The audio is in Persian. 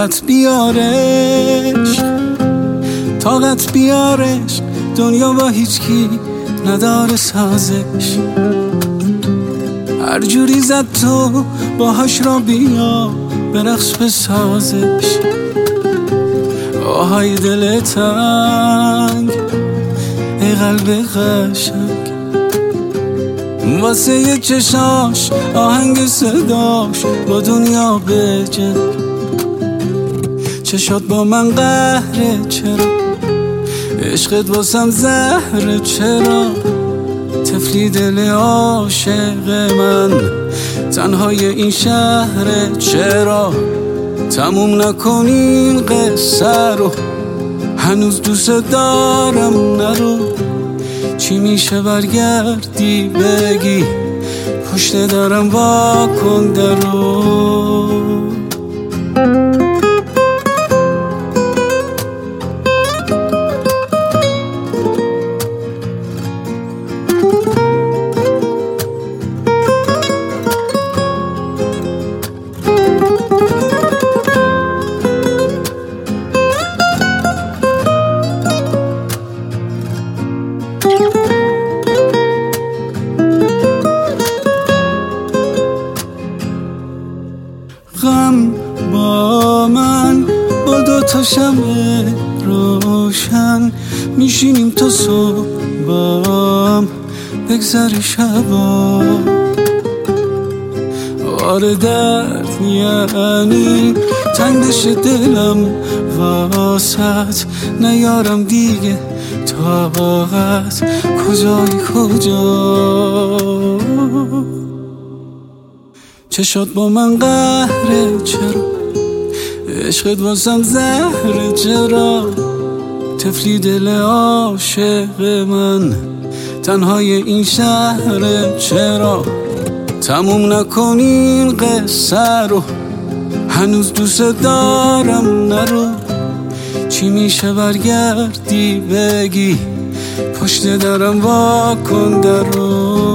طاقت بیارش دنیا با هیچ کی نداره سازش. هر جوری زد تو باهاش را بیا برقص بسازش. آهای دل تنگ ای قلب قشنگ، واسه یه چشاش آهنگ صداش با دنیا بجنگ. چشات با من قهره چرا، عشقت واسم زهره چرا، طفلی دل عاشق من تنهای این شهره چرا. تموم نکنین قصه رو، هنوز دوست دارم نرو. چی میشه برگردی بگی پشت درم واکن درو. غم با من با دوتا شمع روشن میشینیم تا صبح بام بگذر شبا. آره درد یعنی تنگ بشه دلم واسط، نیارم دیگه طاقت. کجایی کجا، چشات با من قهره چرا، عشقت واسم زهره چرا، طفلی دل عاشق من تنهای این شهره چرا. تموم نکنین قصه رو، هنوز دوست دارم نرو. چی میشه برگردی بگی پشت درم واکن درو.